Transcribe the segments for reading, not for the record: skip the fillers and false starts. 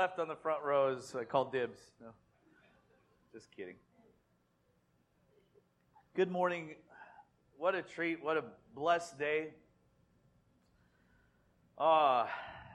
left on the front rows. I called dibs. No, just kidding. Good morning. What a treat. What a blessed day. I'm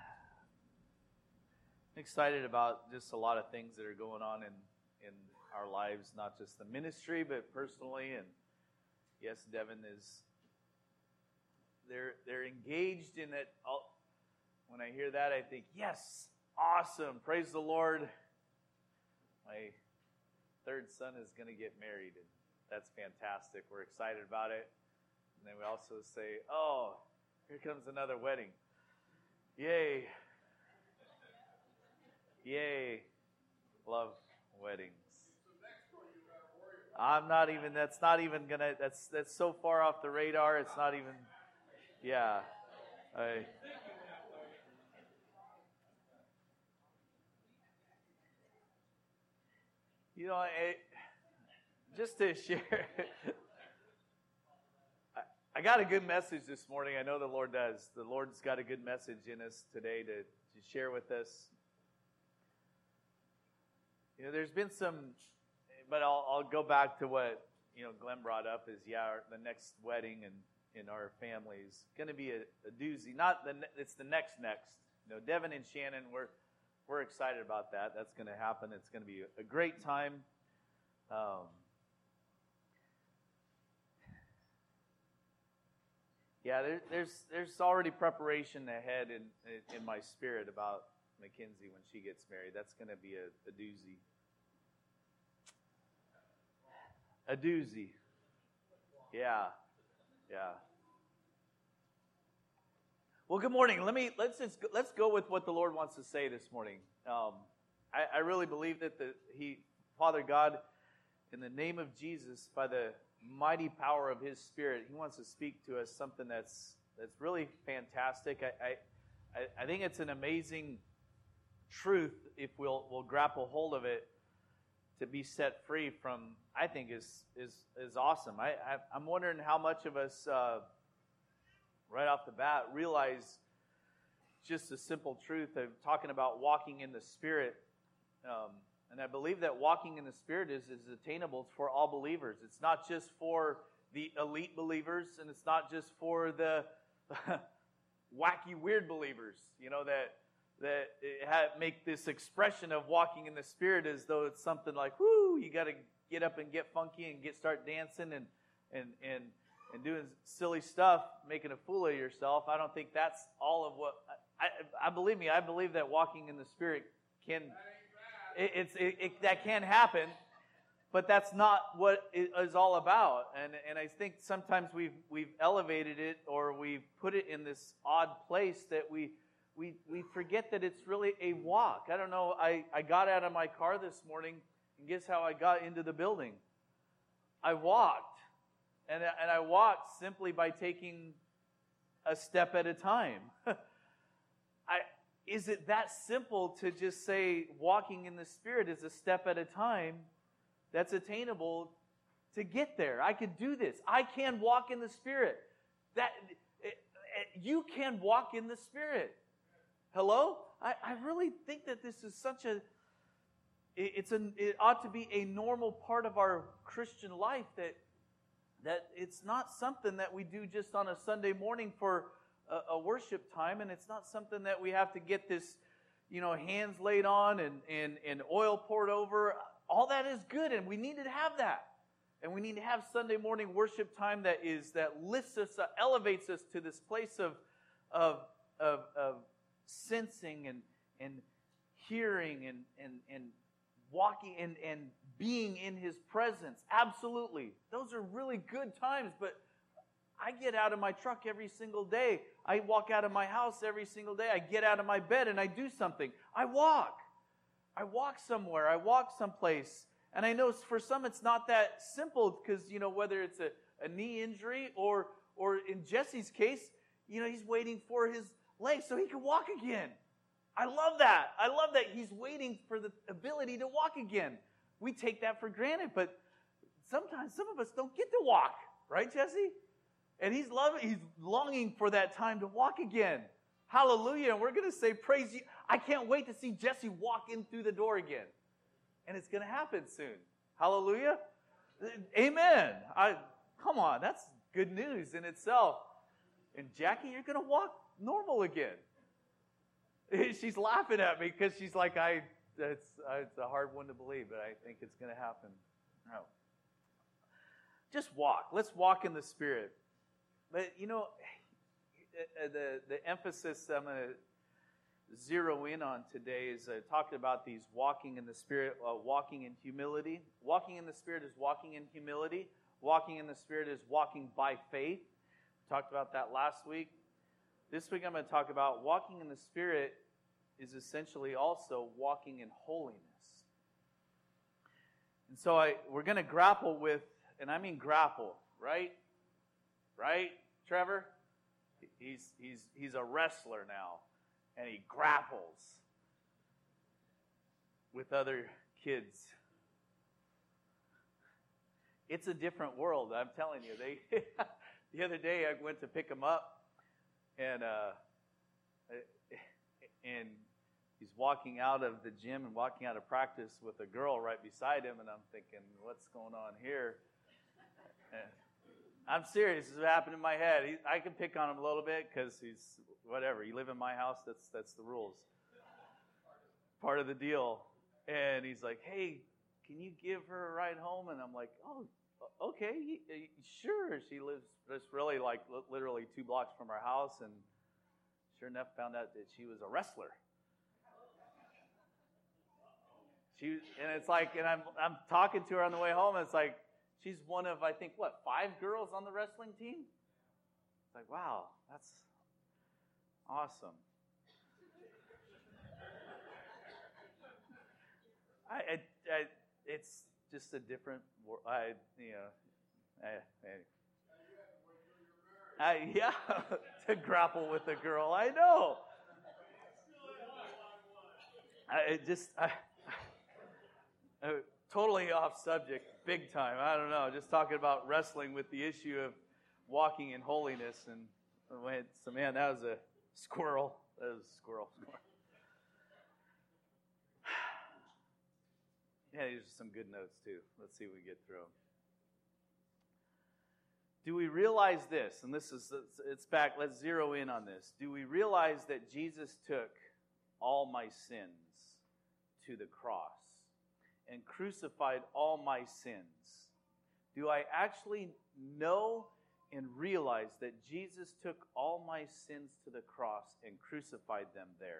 excited about just a lot of things that are going on in our lives, not just the ministry, but personally. And yes, Devin is, they're engaged in it. When I hear that, I think, yes, awesome. Praise the Lord. My third son is going to get married, and that's fantastic. We're excited about it. And then we also say, oh, here comes another wedding. Yay. Yay. Love weddings. That's not even gonna, that's so far off the radar, it's not even, yeah. Just to share, I got a good message this morning. I know the Lord does. The Lord's got a good message in us today to share with us. There's been some, but I'll go back to what Glenn brought up. Is the next wedding in our family is going to be a doozy. It's the next. Devin and Shannon, we're excited about that. That's going to happen. It's going to be a great time. There's already preparation ahead in my spirit about Mackenzie when she gets married. That's going to be a doozy. A doozy. Yeah. Well, good morning. Let's go with what the Lord wants to say this morning. I really believe that Father God, in the name of Jesus, by the mighty power of His Spirit, He wants to speak to us something that's really fantastic. I think it's an amazing truth if we'll grapple hold of it to be set free from. I think is awesome. I'm wondering how much of us right off the bat realize just the simple truth of talking about walking in the Spirit. And I believe that walking in the Spirit is attainable for all believers. It's not just for the elite believers, and it's not just for the wacky, weird believers, that make this expression of walking in the Spirit as though it's something like, whoo, you got to get up and get funky and start dancing and doing silly stuff, making a fool of yourself. I don't think that's all of what I believe that walking in the Spirit can. That can happen, but that's not what it is all about. And I think sometimes we've elevated it, or we've put it in this odd place that we forget that it's really a walk. I don't know. I got out of my car this morning, and guess how I got into the building? I walked, and I walked simply by taking a step at a time. Is it that simple to just say walking in the Spirit is a step at a time that's attainable to get there? I could do this. I can walk in the Spirit. You can walk in the Spirit. Hello? I really think that this is it ought to be a normal part of our Christian life, that it's not something that we do just on a Sunday morning for a worship time, and it's not something that we have to get this, hands laid on and oil poured over. All that is good, and we need to have that. And we need to have Sunday morning worship time that lifts us, elevates us to this place of sensing and hearing and walking and being in His presence. Absolutely. Those are really good times, but I get out of my truck every single day. I walk out of my house every single day. I get out of my bed and I do something. I walk. I walk somewhere. I walk someplace. And I know for some it's not that simple because, whether it's a knee injury or in Jesse's case, he's waiting for his leg so he can walk again. I love that. I love that he's waiting for the ability to walk again. We take that for granted, but sometimes some of us don't get to walk. Right, Jesse? And he's longing for that time to walk again. Hallelujah. And we're going to say, praise you. I can't wait to see Jesse walk in through the door again. And it's going to happen soon. Hallelujah. Amen. Come on, that's good news in itself. And Jackie, you're going to walk normal again. She's laughing at me because she's like, it's a hard one to believe, but I think it's going to happen. No. Just walk. Let's walk in the Spirit. But, the emphasis I'm going to zero in on today is talking about these walking in the Spirit, walking in humility. Walking in the Spirit is walking in humility. Walking in the Spirit is walking by faith. We talked about that last week. This week I'm going to talk about walking in the Spirit is essentially also walking in holiness. And so we're going to grapple with, and I mean grapple, right? Right, Trevor? He's a wrestler now, and he grapples with other kids. It's a different world, I'm telling you. The other day I went to pick him up, and he's walking out of the gym and walking out of practice with a girl right beside him, and I'm thinking, what's going on here? And I'm serious. This is what happened in my head. I can pick on him a little bit because he's whatever. You live in my house. That's the rules. Part of the deal. And he's like, "Hey, can you give her a ride home?" And I'm like, "Oh, okay, sure." She lives just really like literally 2 blocks from our house, and sure enough, found out that she was a wrestler. And it's like, and I'm talking to her on the way home, and it's like, she's one of, I think, 5 girls on the wrestling team? It's like, wow, that's awesome. It's just a different, yeah, to grapple with a girl. I know. Totally off subject, big time. I don't know. Just talking about wrestling with the issue of walking in holiness. And so, man, that was a squirrel. That was a squirrel. Yeah, these are some good notes, too. Let's see if we get through them. Do we realize this? And it's back. Let's zero in on this. Do we realize that Jesus took all my sins to the cross and crucified all my sins? Do I actually know and realize that Jesus took all my sins to the cross and crucified them there?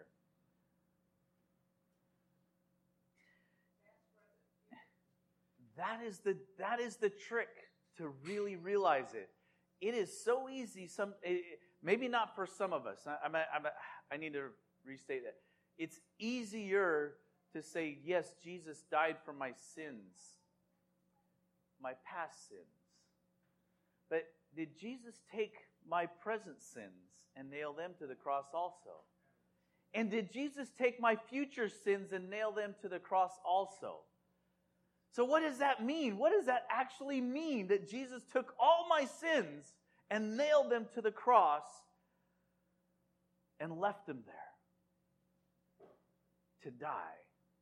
That is the trick to really realize it. It is so easy. Maybe not for some of us. I need to restate that. It's easier to say, yes, Jesus died for my sins, my past sins. But did Jesus take my present sins and nail them to the cross also? And did Jesus take my future sins and nail them to the cross also? So what does that mean? What does that actually mean, that Jesus took all my sins and nailed them to the cross and left them there to die?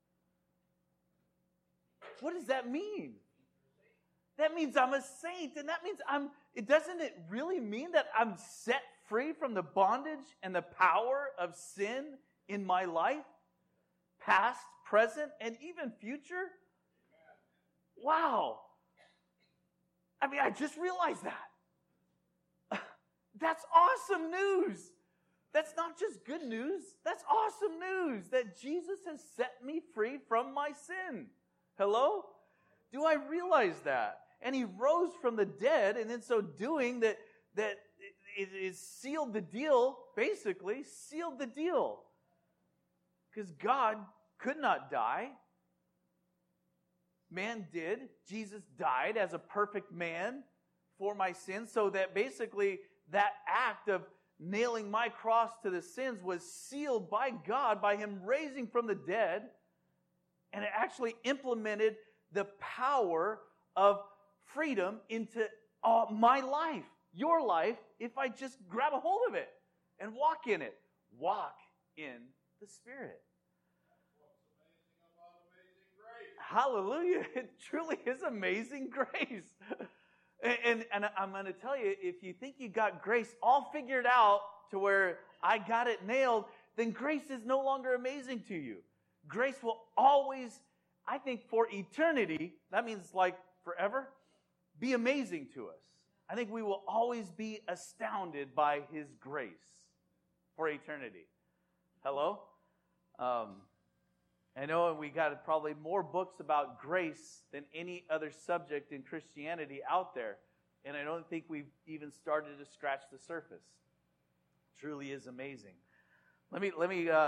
What does that mean? That means I'm a saint, and that means doesn't it really mean that I'm set free from the bondage and the power of sin in my life? Past, present, and even future? Wow. I just realized that. That's awesome news. That's not just good news. That's awesome news that Jesus has set me free from my sin. Hello? Do I realize that? And he rose from the dead, and in so doing, that it is sealed the deal, basically, sealed the deal. Because God could not die. Man did. Jesus died as a perfect man for my sins, so that basically that act of nailing my cross to the sins was sealed by God, by him raising from the dead, and it actually implemented the power of freedom into my life, your life, if I just grab a hold of it and walk in it. walk in the Spirit. Hallelujah. It truly is amazing grace. And I'm going to tell you, if you think you got grace all figured out to where I got it nailed, then grace is no longer amazing to you. Grace will always, I think for eternity, that means like forever, be amazing to us. I think we will always be astounded by His grace for eternity. Hello? I know we got probably more books about grace than any other subject in Christianity out there. And I don't think we've even started to scratch the surface. It truly is amazing. Let me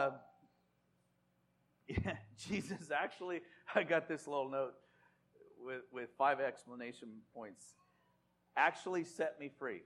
Jesus actually, I got this little note with 5 exclamation points. Actually set me free.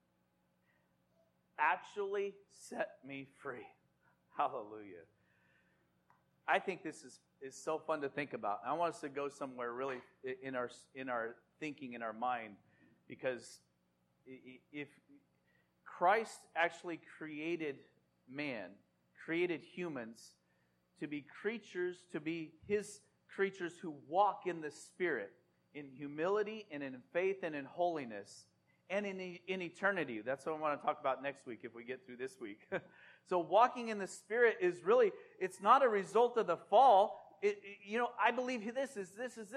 Actually set me free. Hallelujah. I think this is so fun to think about. I want us to go somewhere really in our thinking, in our mind, because if Christ actually created man, created humans to be creatures, to be His creatures who walk in the Spirit, in humility and in faith and in holiness, and in eternity. That's what I want to talk about next week if we get through this week. So walking in the Spirit is really, it's not a result of the fall. I believe this is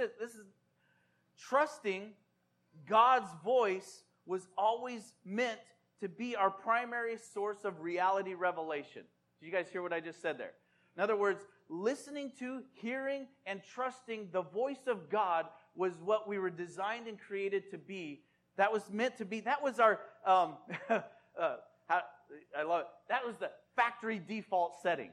trusting God's voice was always meant to be our primary source of reality revelation. Did you guys hear what I just said there? In other words, listening to, hearing, and trusting the voice of God was what we were designed and created to be. That was meant to be. That was our, I love it. That was the factory default setting.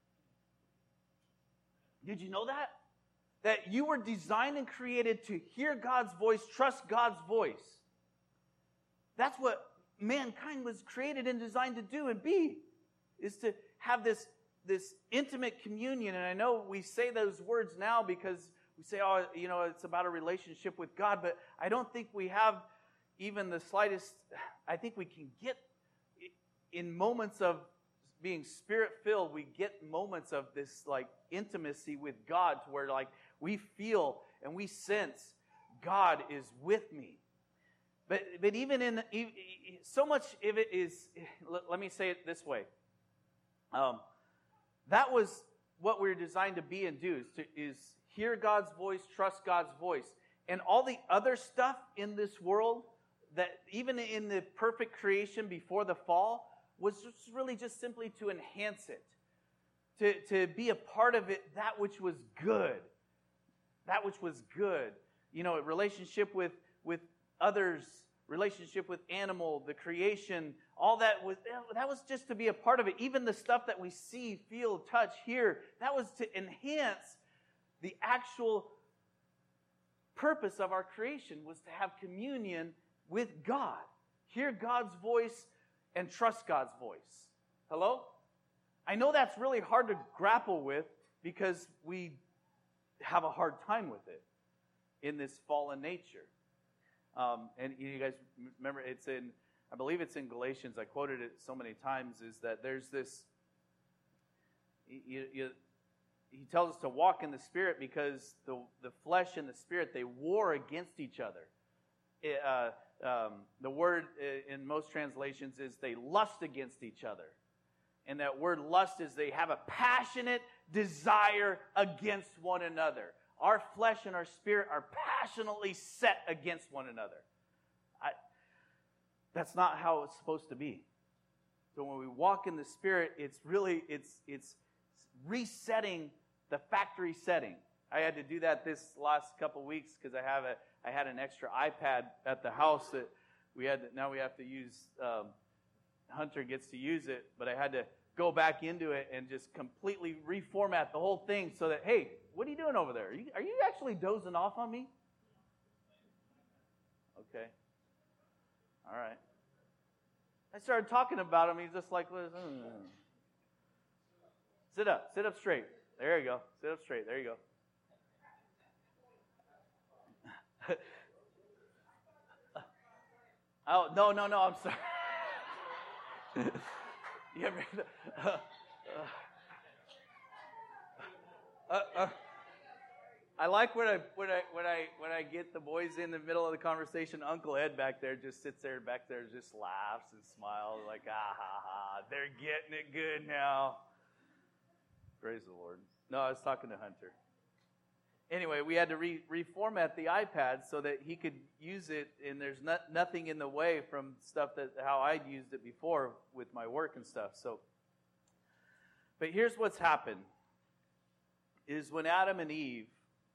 Did you know that? That you were designed and created to hear God's voice, trust God's voice. That's what mankind was created and designed to do and be, is to have this intimate communion. And I know we say those words now because we say, it's about a relationship with God, but I don't think we have even the slightest, I think we can get in moments of being Spirit-filled, we get moments of this like intimacy with God to where like we feel and we sense God is with me. But even so much of it is, let me say it this way. That was what we were designed to be and do, is hear God's voice, trust God's voice. And all the other stuff in this world, that even in the perfect creation before the fall, was just really just simply to enhance it, to be a part of it, that which was good. That which was good. Relationship with others, relationship with animal, the creation, all that was just to be a part of it. Even the stuff that we see, feel, touch, hear, that was to enhance the actual purpose of our creation, was to have communion with God. Hear God's voice and trust God's voice. Hello? I know that's really hard to grapple with because we have a hard time with it in this fallen nature. And you guys remember, I believe it's in Galatians, I quoted it so many times, is that there's this, he tells us to walk in the Spirit because the flesh and the Spirit, they war against each other. The word in most translations is they lust against each other. And that word lust is they have a passionate desire against one another. Our flesh and our spirit are passionately set against one another. That's not how it's supposed to be. So when we walk in the Spirit, it's resetting the factory setting. I had to do that this last couple weeks because I had an extra iPad at the house that now we have to use. Hunter gets to use it, but I had to go back into it and just completely reformat the whole thing so that, hey, what are you doing over there? Are you actually dozing off on me? Okay. All right. I started talking about him. He's just like, sit up straight. There you go. Sit up straight. There you go. Oh, no, I'm sorry. You ever, I like when I get the boys in the middle of the conversation. Uncle Ed back there just sits there just laughs and smiles like, ah ha ha, they're getting it good now. Praise the Lord. No, I was talking to Hunter. Anyway, we had to reformat the iPad so that he could use it, and there's nothing in the way from stuff that how I'd used it before with my work and stuff. So, but here's what's happened: is when Adam and Eve,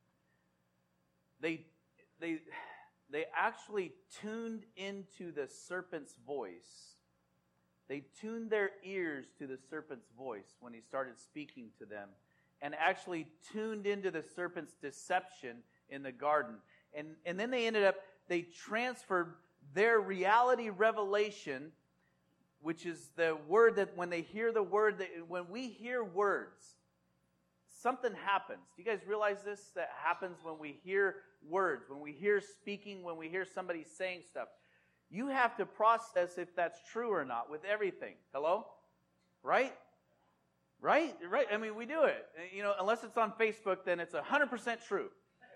they actually tuned into the serpent's voice. They tuned their ears to the serpent's voice when he started speaking to them, and actually tuned into the serpent's deception in the garden. And then they transferred their reality revelation, which is the word that when they hear the word, when we hear words, something happens. Do you guys realize this? That happens when we hear words, when we hear speaking, when we hear somebody saying stuff. You have to process if that's true or not with everything. Hello? Right? Right? Right? I mean, we do it. You know, unless it's on Facebook, then it's 100% true.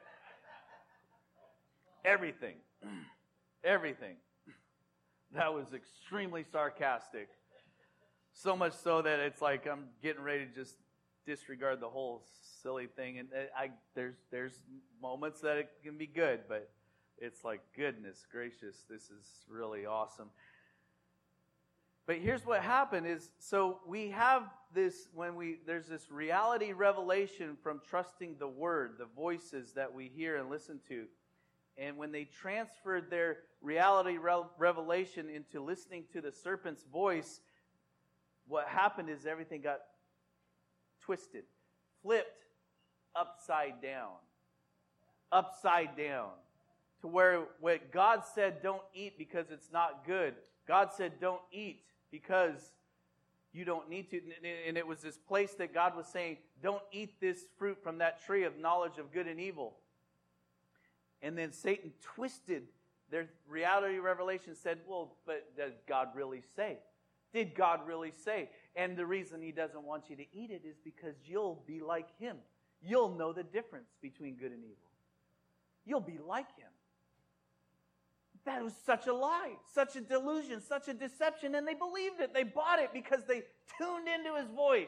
Everything. Everything. That was extremely sarcastic. So much so that it's like I'm getting ready to just disregard the whole silly thing. And there's moments that it can be good, but it's like, goodness gracious, this is really awesome. But here's what happened is, so we have this, there's this reality revelation from trusting the word, the voices that we hear and listen to. And when they transferred their reality revelation into listening to the serpent's voice, what happened is everything got twisted, flipped upside down. Upside down. To where what God said, don't eat because it's not good. God said, don't eat because you don't need to. And it was this place that God was saying, don't eat this fruit from that tree of knowledge of good and evil. And then Satan twisted their reality revelation, said, well, but does God really say? Did God really say? And the reason he doesn't want you to eat it is because you'll be like him. You'll know the difference between good and evil. You'll be like him. That was such a lie, such a delusion, such a deception, and they believed it. They bought it because they tuned into his voice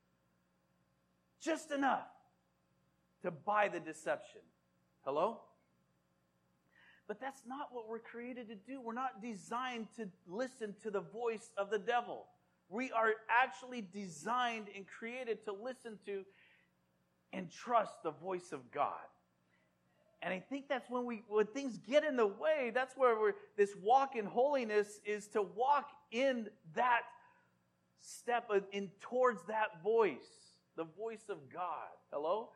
just enough to buy the deception. Hello? But that's not what we're created to do. We're not designed to listen to the voice of the devil. We are actually designed and created to listen to and trust the voice of God. And I think that's when things get in the way, that's where this walk in holiness is to walk in that step in towards that voice, the voice of God. Hello?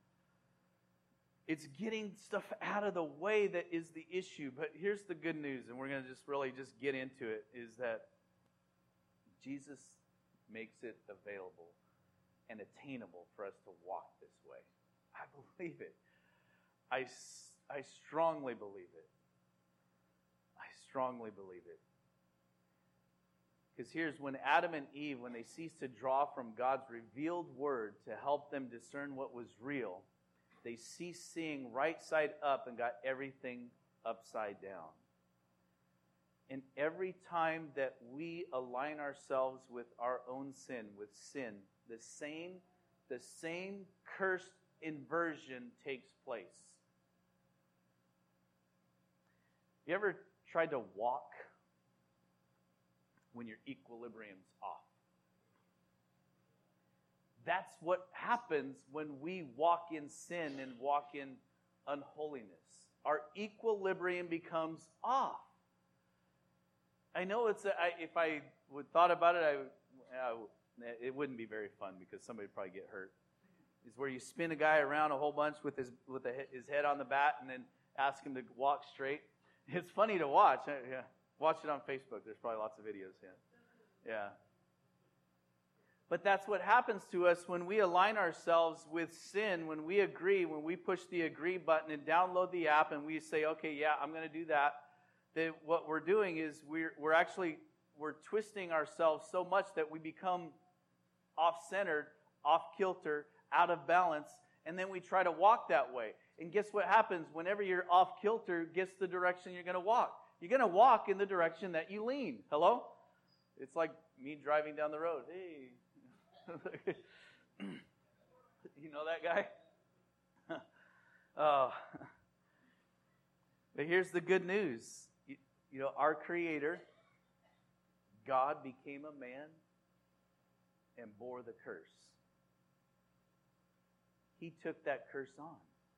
It's getting stuff out of the way that is the issue. But here's the good news, and we're going to just really just get into it, is that Jesus makes it available and attainable for us to walk this way. I believe it. I strongly believe it. I strongly believe it. Because here's when Adam and Eve, when they ceased to draw from God's revealed word to help them discern what was real, they ceased seeing right side up and got everything upside down. And every time that we align ourselves with our own sin, the same cursed inversion takes place. You ever tried to walk when your equilibrium's off? That's what happens when we walk in sin and walk in unholiness. Our equilibrium becomes off. I know if I would thought about it, it wouldn't be very fun because somebody would probably get hurt. It's where you spin a guy around a whole bunch with his head on the bat and then ask him to walk straight. It's funny to watch. Yeah. Watch it on Facebook. There's probably lots of videos. Yeah. But that's what happens to us when we align ourselves with sin, when we agree, when we push the agree button and download the app and we say, okay, yeah, I'm going to do that. That what we're doing is we're we're twisting ourselves so much that we become off-centered, off-kilter, out of balance, and then we try to walk that way. And guess what happens? Whenever you're off-kilter, guess the direction you're going to walk. You're going to walk in the direction that you lean. Hello? It's like me driving down the road. Hey. You know that guy? But here's the good news. You know, our Creator, God, became a man and bore the curse. He took that curse on.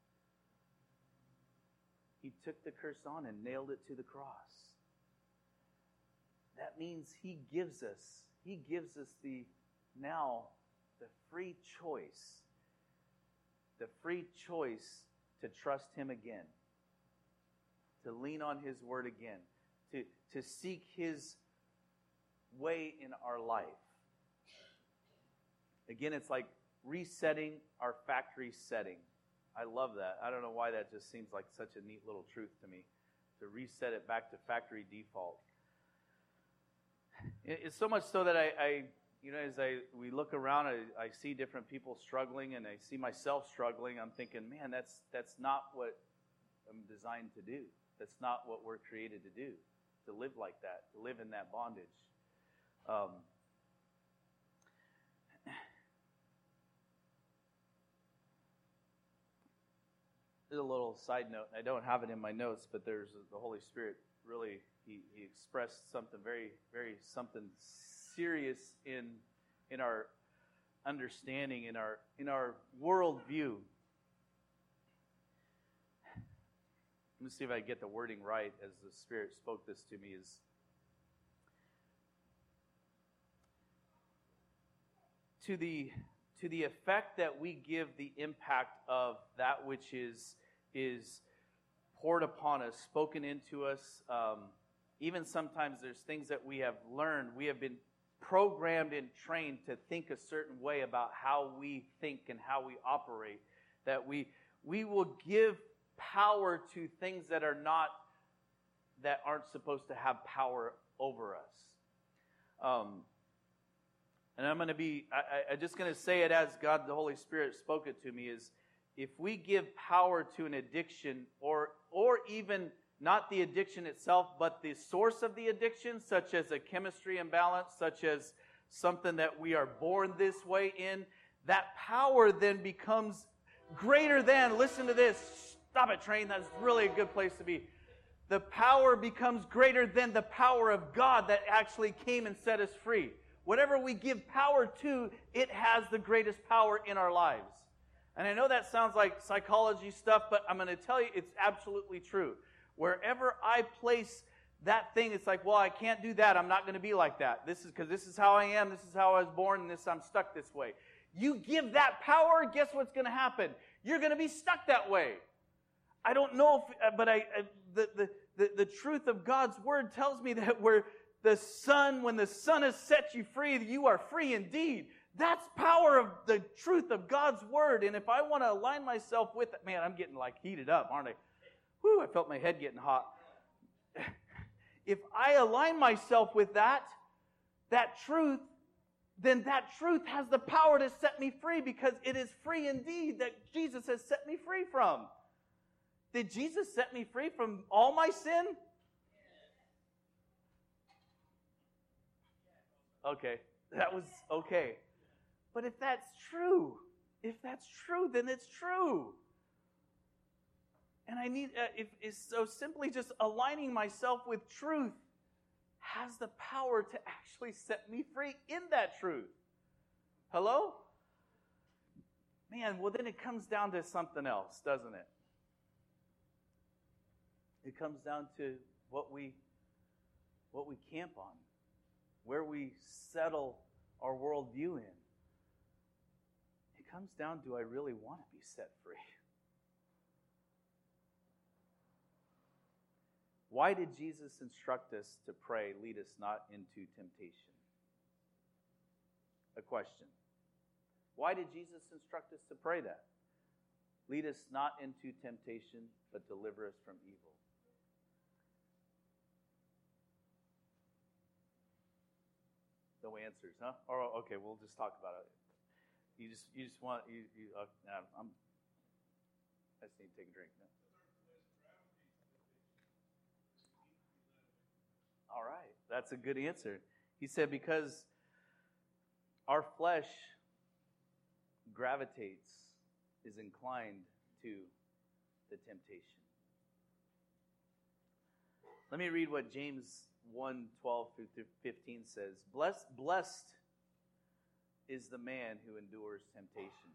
He took the curse on and nailed it to the cross. That means He gives us the free choice to trust Him again, to lean on His word again, to seek His way in our life. Again, it's like resetting our factory setting. I love that. I don't know why that just seems like such a neat little truth to me, to reset it back to factory default. It's so much so that I as we look around, I see different people struggling, and I see myself struggling. I'm thinking, man, that's not what I'm designed to do. That's not what we're created to do, to live like that, to live in that bondage. There's a little side note. I don't have it in my notes, but there's the Holy Spirit really, he expressed something very, very something serious in our understanding, in our worldview. Let me see if I get the wording right as the Spirit spoke this to me. Is to the effect that we give the impact of that which is poured upon us, spoken into us. Even sometimes there's things that we have learned. We have been programmed and trained to think a certain way about how we think and how we operate. That we will give power to things that aren't supposed to have power over us. And I'm just going to say it as God, the Holy Spirit, spoke it to me, is if we give power to an addiction, or even not the addiction itself, but the source of the addiction, such as a chemistry imbalance, such as something that we are born this way in, that power then becomes greater than, listen to this, stop it, train, that's really a good place to be. The power becomes greater than the power of God that actually came and set us free. Whatever we give power to, it has the greatest power in our lives. And I know that sounds like psychology stuff, but I'm going to tell you it's absolutely true. Wherever I place that thing, it's like, well, I can't do that. I'm not going to be like that. This is how I am. This is how I was born, and I'm stuck this way. You give that power, guess what's going to happen? You're going to be stuck that way. I don't know but the truth of God's word tells me that when the Son has set you free, you are free indeed. That's power of the truth of God's word. And if I want to align myself with it, man, I'm getting like heated up, aren't I? Whew, I felt my head getting hot. If I align myself with that truth, then that truth has the power to set me free, because it is free indeed that Jesus has set me free from. Did Jesus set me free from all my sin? Okay, that was okay. But if that's true, then it's true. And I need, so simply just aligning myself with truth has the power to actually set me free in that truth. Hello? Man, well then it comes down to something else, doesn't it? It comes down to what we camp on, where we settle our worldview in. It comes down, do I really want to be set free? Why did Jesus instruct us to pray, lead us not into temptation? A question. Why did Jesus instruct us to pray that? Lead us not into temptation, but deliver us from evil. answers, huh? Or okay, we'll just talk about it. You just want I just need to take a drink. No. All right, that's a good answer. He said because our flesh gravitates, is inclined to the temptation. Let me read what James 1:12 through 15 says. Blessed is the man who endures temptation.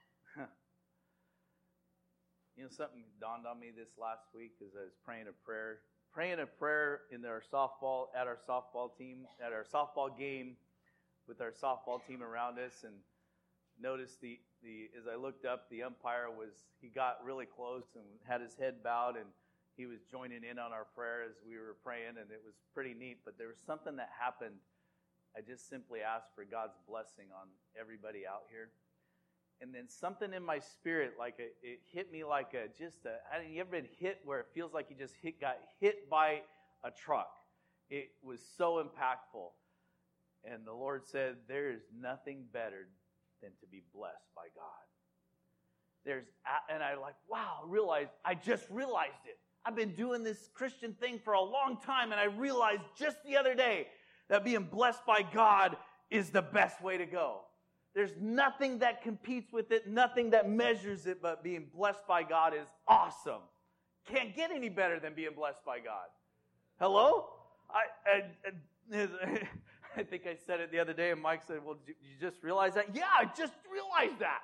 You know, something dawned on me this last week as I was praying a prayer in our softball team, at our softball game with our softball team around us, and noticed the as I looked up, the umpire he got really close and had his head bowed, and he was joining in on our prayer as we were praying, and it was pretty neat. But there was something that happened. I just simply asked for God's blessing on everybody out here. And then something in my spirit, it hit me like you ever been hit where it feels like you just got hit by a truck? It was so impactful. And the Lord said, there is nothing better than to be blessed by God. And I I just realized it. I've been doing this Christian thing for a long time, and I realized just the other day that being blessed by God is the best way to go. There's nothing that competes with it, nothing that measures it, but being blessed by God is awesome. Can't get any better than being blessed by God. Hello? I think I said it the other day, and Mike said, well, did you just realize that? Yeah, I just realized that.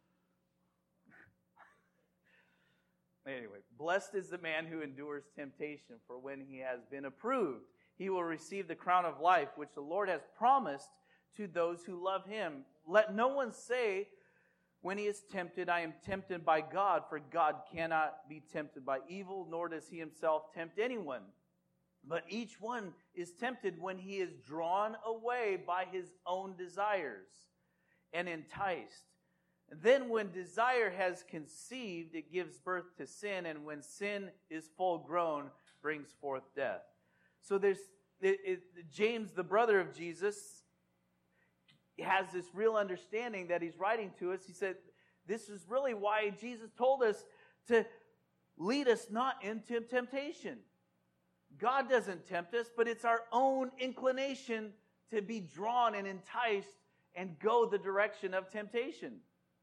Anyway, blessed is the man who endures temptation, for when he has been approved, he will receive the crown of life, which the Lord has promised to those who love him. Let no one say when he is tempted, I am tempted by God, for God cannot be tempted by evil, nor does he himself tempt anyone. But each one is tempted when he is drawn away by his own desires and enticed. Then when desire has conceived, it gives birth to sin, and when sin is full grown, brings forth death. So James, the brother of Jesus, has this real understanding that he's writing to us. He said, this is really why Jesus told us to lead us not into temptation. God doesn't tempt us, but it's our own inclination to be drawn and enticed and go the direction of temptation.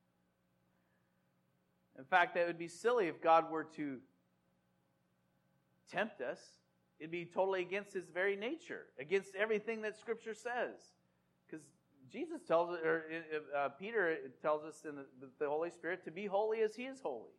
In fact, that would be silly if God were to tempt us. It'd be totally against his very nature, against everything that Scripture says. Because Jesus tells us, or Peter tells us in the Holy Spirit to be holy as he is holy.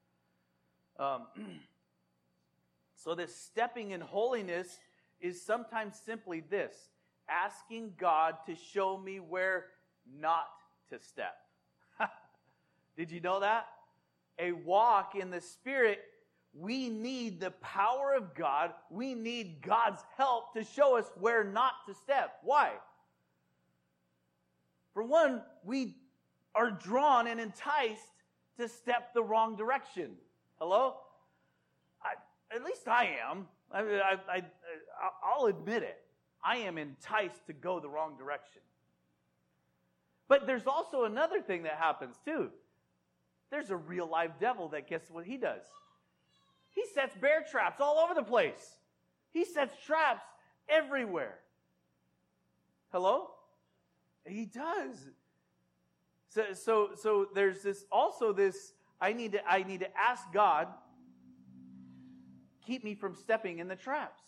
So this stepping in holiness is sometimes simply this: asking God to show me where not to step. Did you know that? A walk in the Spirit, we need the power of God. We need God's help to show us where not to step. Why? For one, we are drawn and enticed to step the wrong direction. Hello? At least I am. I'll admit it. I am enticed to go the wrong direction. But there's also another thing that happens too. There's a real live devil that guess what he does? He sets bear traps all over the place. He sets traps everywhere. Hello? He does. So there's this I need to ask God, keep me from stepping in the traps.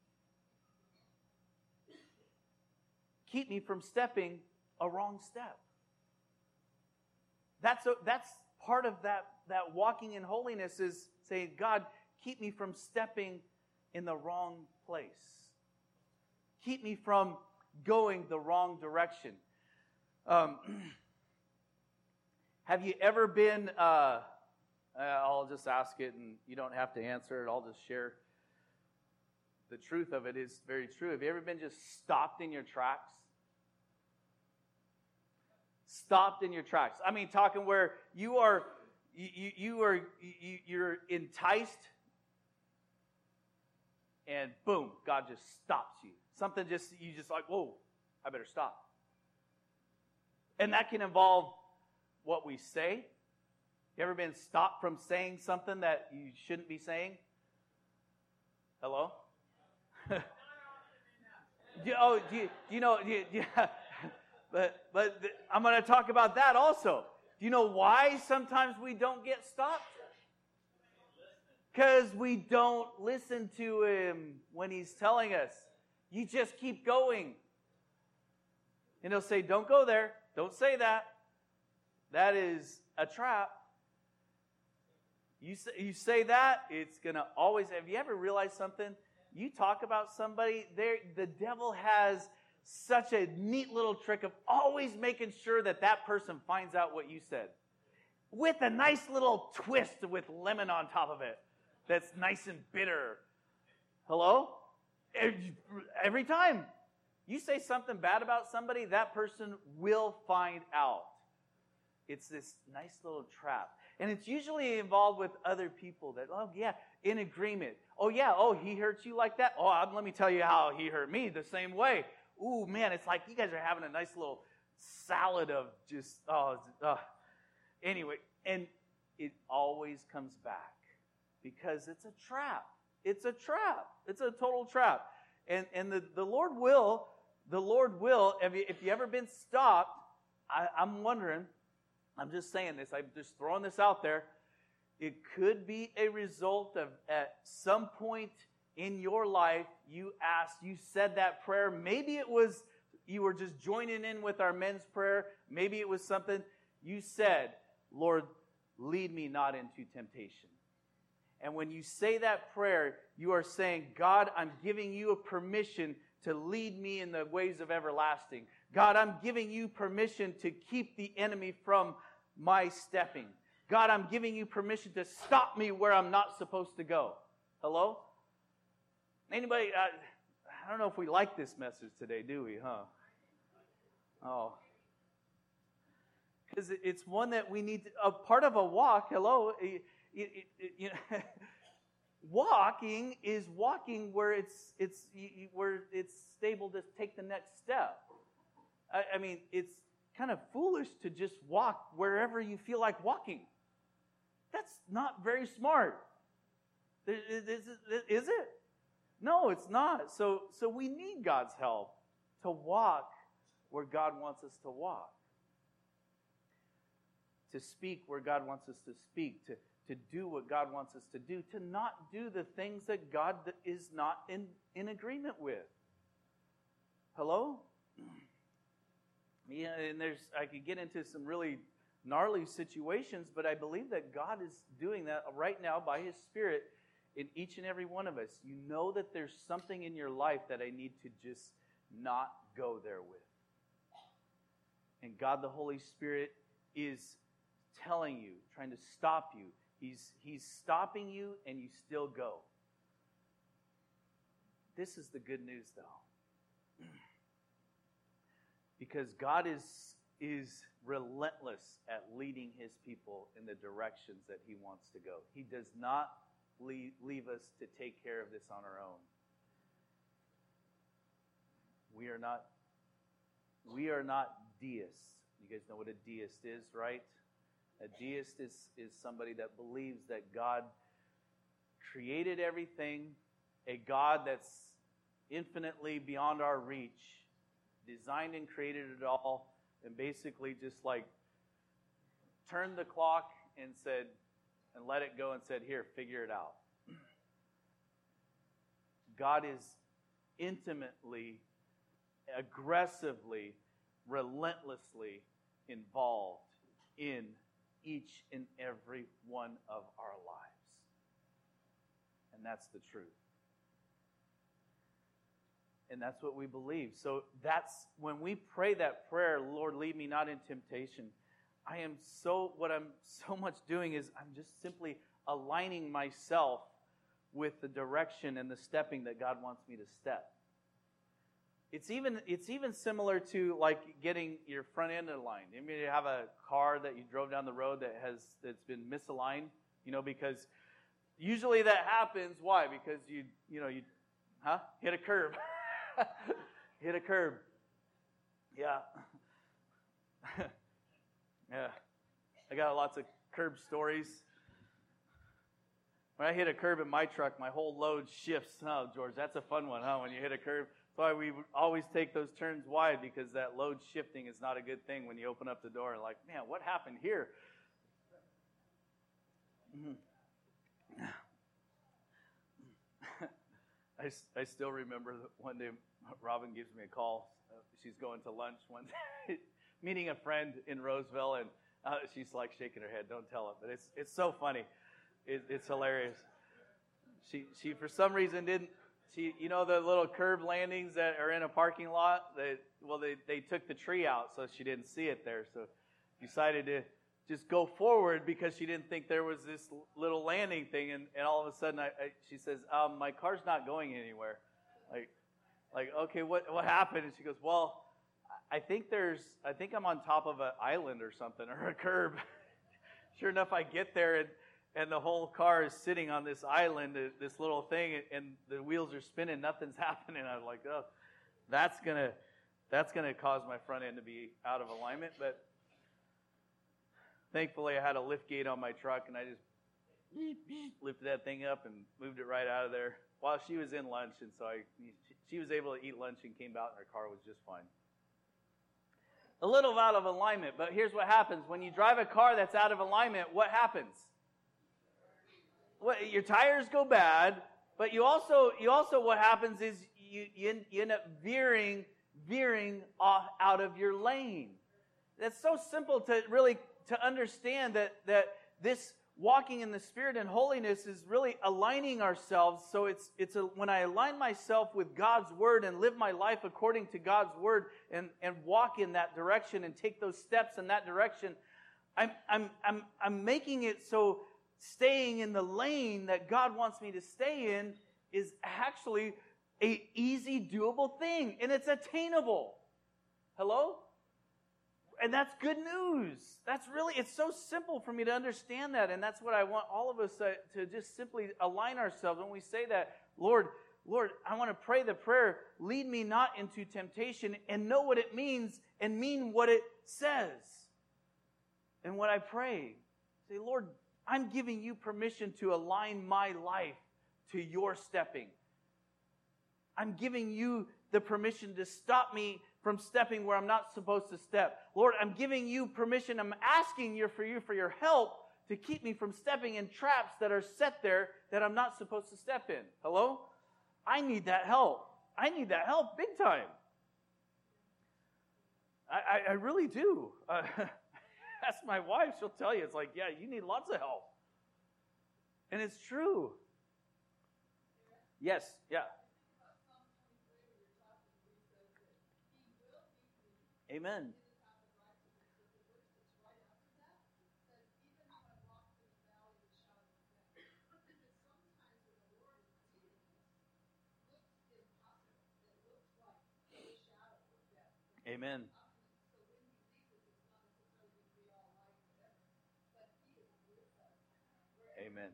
Keep me from stepping a wrong step. That's part of that walking in holiness, is saying, God, keep me from stepping in the wrong place. Keep me from going the wrong direction. Have you ever been, I'll just ask it and you don't have to answer it, I'll just share. The truth of it is very true. Have you ever been just stopped in your tracks? Stopped in your tracks. I mean, talking where you're enticed, and boom, God just stops you. Something you just like, whoa, I better stop. And that can involve what we say. You ever been stopped from saying something that you shouldn't be saying? Hello? But I'm going to talk about that also. Do you know why sometimes we don't get stopped? Because we don't listen to him when he's telling us. You just keep going. And he'll say, don't go there. Don't say that. That is a trap. You say that, it's going to always... Have you ever realized something? You talk about somebody, the devil has such a neat little trick of always making sure that that person finds out what you said. With a nice little twist with lemon on top of it. That's nice and bitter. Hello? Every time you say something bad about somebody, that person will find out. It's this nice little trap. And it's usually involved with other people that, oh yeah, in agreement. Oh yeah, oh he hurt you like that? Oh, let me tell you how he hurt me the same way. Ooh, man, it's like you guys are having a nice little salad of just, Anyway, and it always comes back because it's a trap. It's a trap. It's a total trap. And the Lord will, if you ever been stopped, I'm wondering, I'm just saying this, I'm just throwing this out there. It could be a result of at some point in your life, you said that prayer. Maybe it was, you were just joining in with our men's prayer. Maybe it was something you said, Lord, lead me not into temptation. And when you say that prayer, you are saying, God, I'm giving you a permission to lead me in the ways of everlasting. God, I'm giving you permission to keep the enemy from my stepping. God, I'm giving you permission to stop me where I'm not supposed to go. Hello? Anybody, I don't know if we like this message today, do we, huh? Oh. Because it's one that we need, a part of a walk, hello, walking is walking where it's stable to take the next step. I mean, it's kind of foolish to just walk wherever you feel like walking. That's not very smart. Is it? No, it's not. So we need God's help to walk where God wants us to walk. To speak where God wants us to speak. To do what God wants us to do. To not do the things that God is not in agreement with. Hello? Yeah, and I could get into some really gnarly situations, but I believe that God is doing that right now by His Spirit in each and every one of us. You know that there's something in your life that I need to just not go there with. And God the Holy Spirit is telling you, trying to stop you. He's stopping you and you still go. This is the good news though. Because God is relentless at leading His people in the directions that He wants to go. He does not leave us to take care of this on our own. We are not deists. You guys know what a deist is, right? A deist is somebody that believes that God created everything, a God that's infinitely beyond our reach, designed and created it all, and basically just like turned the clock and said, and let it go and said, here, figure it out. God is intimately, aggressively, relentlessly involved in each and every one of our lives. And that's the truth. And that's what we believe. So that's when we pray that prayer, Lord, lead me not in temptation. What I'm so much doing is I'm just simply aligning myself with the direction and the stepping that God wants me to step. It's even similar to like getting your front end aligned. I mean, you have a car that you drove down the road that's been misaligned, because usually that happens. Why? Because you hit a curb. Hit a curb. Yeah. Yeah. I got lots of curb stories. When I hit a curb in my truck, my whole load shifts. Oh, George, that's a fun one, huh? When you hit a curb. That's why we always take those turns wide, because that load shifting is not a good thing when you open up the door and like, man, what happened here? I still remember one day Robin gives me a call. She's going to lunch one day, meeting a friend in Roseville, and she's like shaking her head. Don't tell him, but it's so funny. It's hilarious. She for some reason didn't. She, you know, the little curb landings that are in a parking lot. They took the tree out, so she didn't see it there. So decided to just go forward because she didn't think there was this little landing thing. And all of a sudden, she says, "My car's not going anywhere." Like, okay, what happened? And she goes, "Well, I think I'm on top of an island or something, or a curb." Sure enough, I get there, and the whole car is sitting on this island, this little thing, and the wheels are spinning. Nothing's happening. I'm like, oh, that's gonna cause my front end to be out of alignment. But thankfully, I had a lift gate on my truck, and I just lifted that thing up and moved it right out of there while she was in lunch. And so she was able to eat lunch and came out, and her car was just fine. A little out of alignment, but here's what happens. When you drive a car that's out of alignment, what happens? Well, your tires go bad, but you also what happens is you end up veering off out of your lane. That's so simple to understand that this walking in the Spirit and holiness is really aligning ourselves. So when I align myself with God's Word and live my life according to God's Word and walk in that direction and take those steps in that direction, I'm making it so staying in the lane that God wants me to stay in is actually a easy, doable thing, and it's attainable. Hello? And that's good news. It's so simple for me to understand that, and that's what I want all of us to just simply align ourselves. When we say that, Lord, I want to pray the prayer, lead me not into temptation, and know what it means and mean what it says. And what I pray, say, Lord, I'm giving you permission to align my life to your stepping. I'm giving you the permission to stop me from stepping where I'm not supposed to step. Lord, I'm giving you permission. I'm asking for your help to keep me from stepping in traps that are set there that I'm not supposed to step in. Hello? I need that help. I need that help big time. I really do. Ask my wife. She'll tell you. It's like, yeah, you need lots of help. And it's true. Yes, yeah. Amen. Amen. Amen.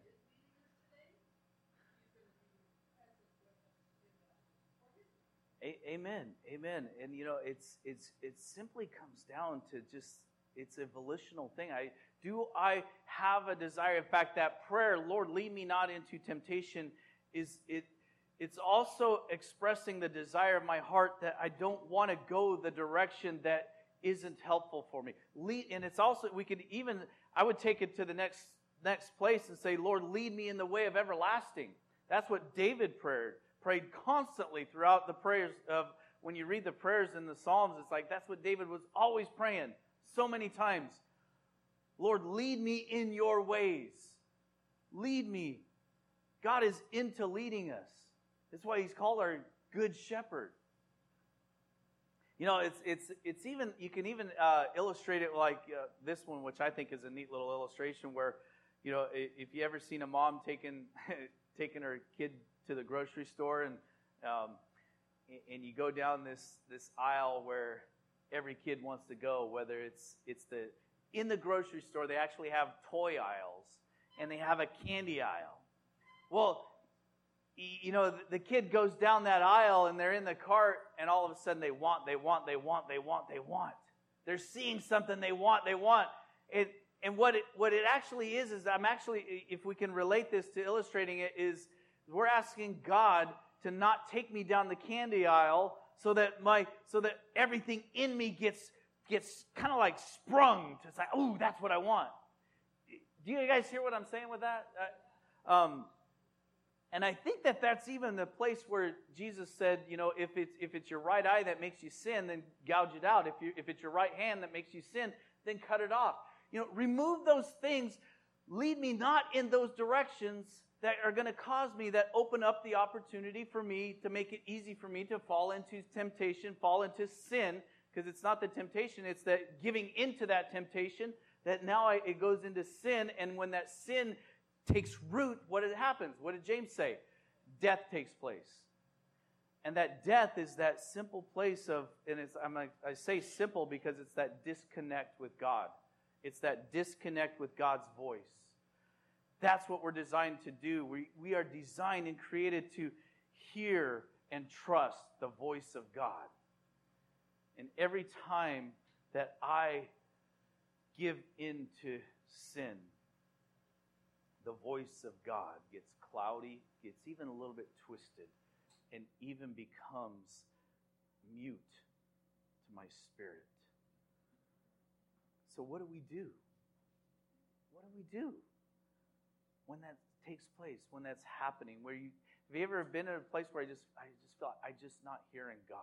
Amen. Amen. And it simply comes down to just, it's a volitional thing. I have a desire. In fact, that prayer, Lord, lead me not into temptation, it's also expressing the desire of my heart that I don't want to go the direction that isn't helpful for me. And it's also, I would take it to the next place and say, Lord, lead me in the way of everlasting. That's what David prayed constantly throughout the prayers of, when you read the prayers in the Psalms, it's like that's what David was always praying so many times. Lord, lead me in your ways. Lead me. God is into leading us. That's why he's called our good shepherd. It's even, you can even illustrate it like this one, which I think is a neat little illustration where, if you ever seen a mom taking her kid to the grocery store and you go down this aisle where every kid wants to go, whether it's in the grocery store, they actually have toy aisles and they have a candy aisle. Well, you know, the kid goes down that aisle and they're in the cart and all of a sudden they want. They're seeing something they want. And what it actually is I'm actually, if we can relate this to illustrating it, is we're asking God to not take me down the candy aisle so that everything in me gets kind of like sprung to say, oh, that's what I want. Do you guys hear what I'm saying with that? And I think that's even the place where Jesus said, you know, if it's your right eye that makes you sin, then gouge it out. If it's your right hand that makes you sin, then cut it off. You know, remove those things. Lead me not in those directions that are going to cause me, that open up the opportunity for me to make it easy for me to fall into temptation, fall into sin, because it's not the temptation, it's that giving into that temptation that now it goes into sin, and when that sin takes root, what happens? What did James say? Death takes place. And that death is that simple place of, and I say simple because it's that disconnect with God. It's that disconnect with God's voice. That's what we're designed to do. We are designed and created to hear and trust the voice of God. And every time that I give into sin, the voice of God gets cloudy, gets even a little bit twisted, and even becomes mute to my spirit. So what do we do? What do we do when that takes place, when that's happening? Have you ever been in a place where I just feel I'm just not hearing God?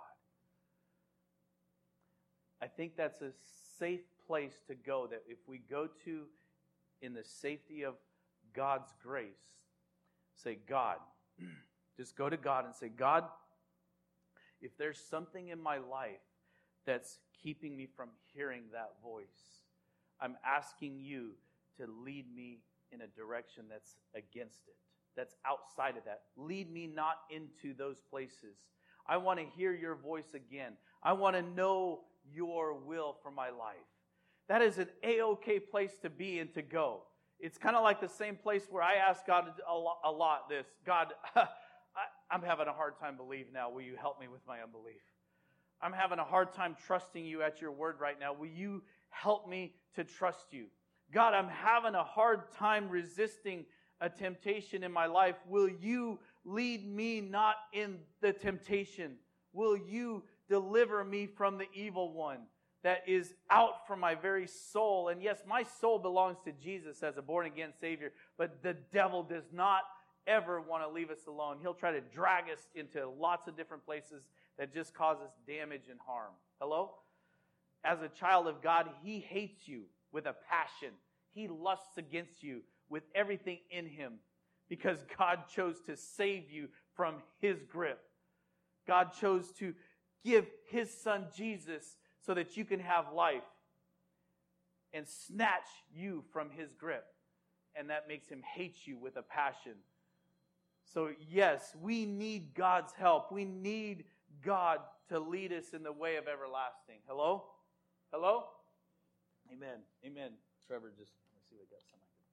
I think that's a safe place to go, that if we go to in the safety of God's grace, say, God, just go to God and say, God, if there's something in my life that's keeping me from hearing that voice, I'm asking you to lead me in a direction that's against it, that's outside of that. Lead me not into those places. I want to hear your voice again. I want to know your will for my life. That is an A-OK place to be and to go. It's kind of like the same place where I ask God a lot this. God, I'm having a hard time believing now. Will you help me with my unbelief? I'm having a hard time trusting you at your word right now. Will you help me to trust you? God, I'm having a hard time resisting a temptation in my life. Will you lead me not in the temptation? Will you deliver me from the evil one that is out from my very soul? And yes, my soul belongs to Jesus as a born-again Savior, but the devil does not ever want to leave us alone. He'll try to drag us into lots of different places that just cause us damage and harm. Hello? As a child of God, He hates you with a passion. He lusts against you with everything in Him because God chose to save you from His grip. God chose to give His Son Jesus so that you can have life and snatch you from His grip. And that makes Him hate you with a passion. So yes, we need God's help. We need God to lead us in the way of everlasting. Hello? Hello? Amen. Amen. Trevor, just let's see if I got some I can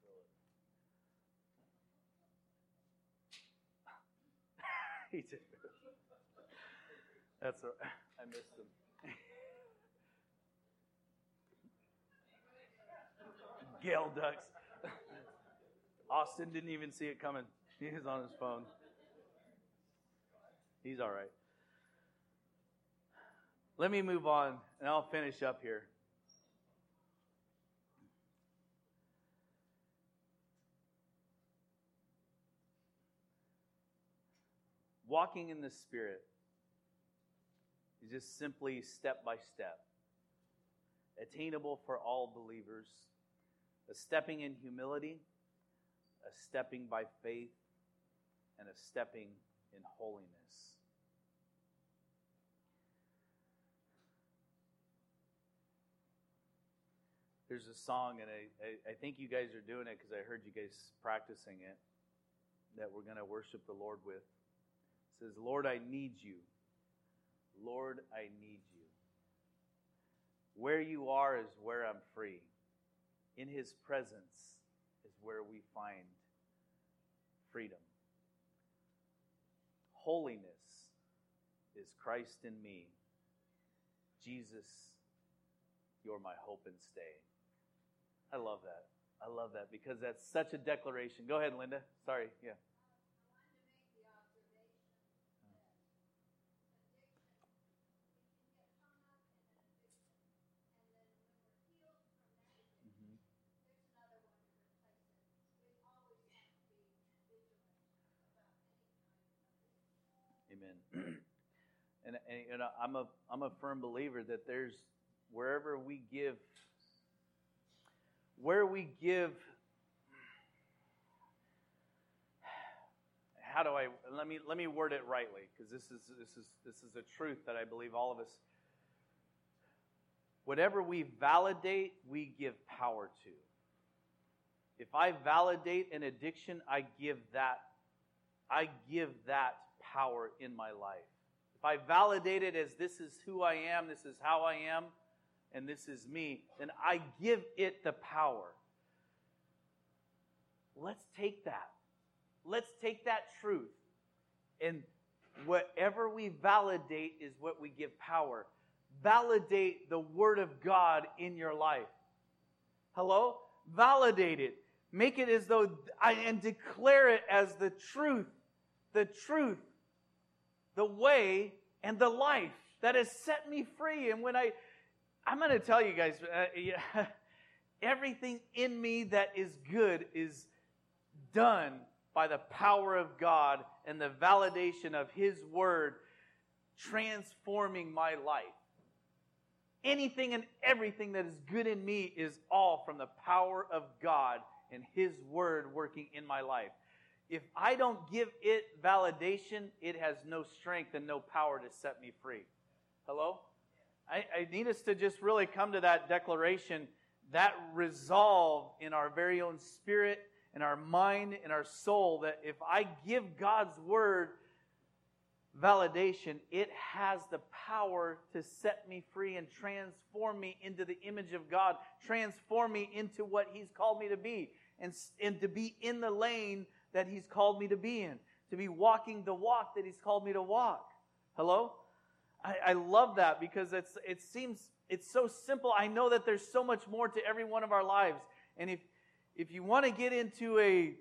throw it. He did. That's all right. I missed him. Gale Ducks. Austin didn't even see it coming. He was on his phone. He's all right. Let me move on, and I'll finish up here. Walking in the Spirit is just simply step by step, attainable for all believers, a stepping in humility, a stepping by faith, and a stepping in holiness. There's a song, and I think you guys are doing it because I heard you guys practicing it, that we're going to worship the Lord with. It says, Lord, I need you. Lord, I need you. Where you are is where I'm free. In His presence is where we find freedom. Holiness is Christ in me. Jesus, you're my hope and stay. I love that. I love that because that's such a declaration. Go ahead, Linda. Sorry. Yeah. Amen. And I'm a firm believer that there's where we give. How do I let me word it rightly, because this is a truth that I believe all of us. Whatever we validate, we give power to. If I validate an addiction, I give that power in my life. If I validate it as this is who I am, this is how I am, and this is me, then I give it the power. Let's take that. Let's take that truth. And whatever we validate is what we give power. Validate the Word of God in your life. Hello? Validate it. Make it as though and declare it as the truth, the way, and the life that has set me free. And when I'm going to tell you guys, everything in me that is good is done by the power of God and the validation of His Word transforming my life. Anything and everything that is good in me is all from the power of God and His Word working in my life. If I don't give it validation, it has no strength and no power to set me free. Hello? I need us to just really come to that declaration, that resolve in our very own spirit, in our mind, in our soul, that if I give God's Word validation, it has the power to set me free and transform me into the image of God, transform me into what He's called me to be, and to be in the lane that He's called me to be in, to be walking the walk that He's called me to walk. Hello? I love that because it seems it's so simple. I know that there's so much more to every one of our lives. And if you want to get into if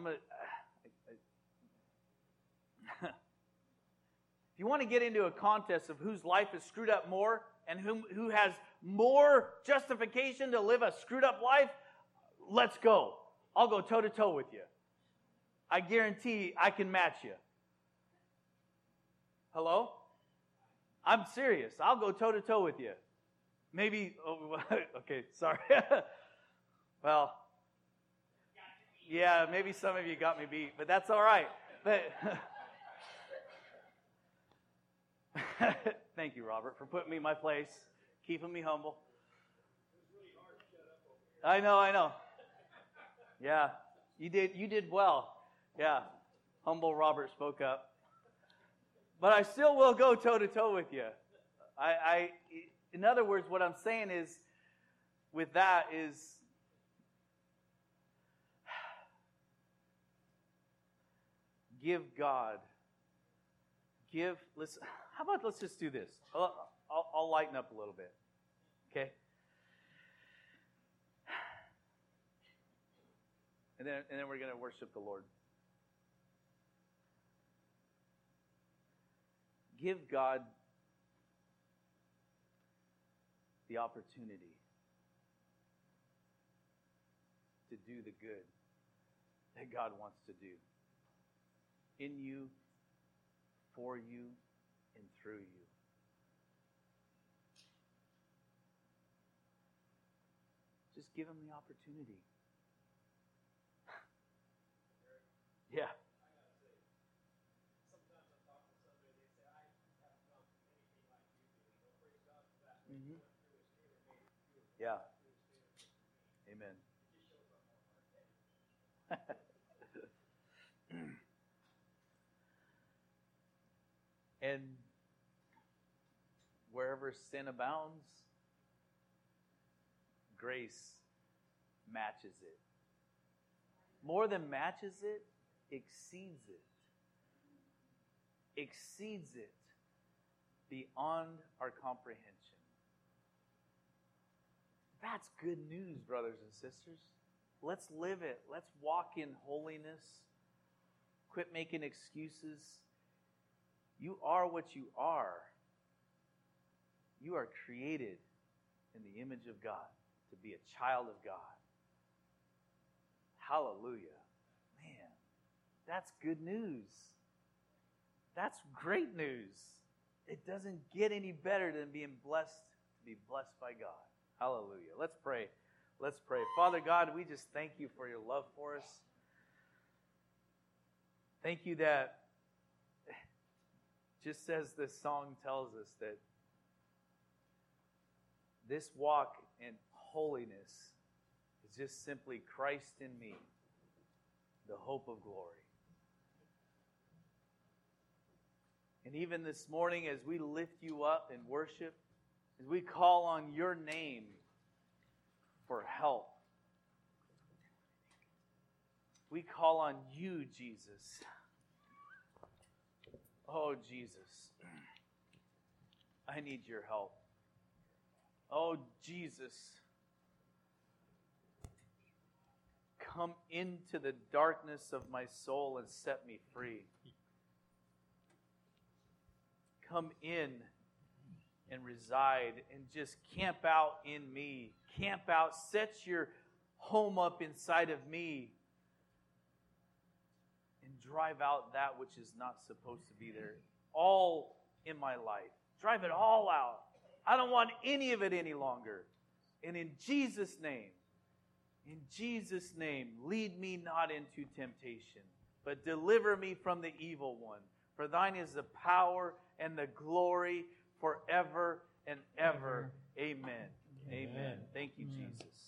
you want to get into a contest of whose life is screwed up more and who has more justification to live a screwed up life, let's go. I'll go toe to toe with you. I guarantee I can match you. Hello? I'm serious. I'll go toe to toe with you. Maybe, okay, sorry. Well, yeah, maybe some of you got me beat, but that's all right. But thank you, Robert, for putting me in my place, keeping me humble. I know. Yeah, you did well. Yeah, humble Robert spoke up. But I still will go toe-to-toe with you. In other words, what I'm saying is, with that is, give God, listen, how about let's just do this. I'll lighten up a little bit, okay? And then we're going to worship the Lord. Give God the opportunity to do the good that God wants to do in you, for you, and through you. Just give Him the opportunity. Yeah. Mm-hmm. Yeah. Amen. And wherever sin abounds, grace matches it. More than matches it, exceeds it. exceeds it beyond our comprehension. That's good news, brothers and sisters. Let's live it. Let's walk in holiness. Quit making excuses. You are what you are. You are created in the image of God to be a child of God. Hallelujah. Man, that's good news. That's great news. It doesn't get any better than being blessed to be blessed by God. Hallelujah. Let's pray. Let's pray. Father God, we just thank you for your love for us. Thank you that, just as this song tells us, that this walk in holiness is just simply Christ in me, the hope of glory. And even this morning, as we lift you up in worship, as we call on your name for help, we call on you, Jesus. Oh, Jesus, I need your help. Oh, Jesus, come into the darkness of my soul and set me free. Come in and reside and just camp out in me. Camp out, set your home up inside of me and drive out that which is not supposed to be there. All in my life. Drive it all out. I don't want any of it any longer. And in Jesus' name, lead me not into temptation, but deliver me from the evil one. For thine is the power and the glory forever and ever. Amen. Amen. Thank you, Jesus.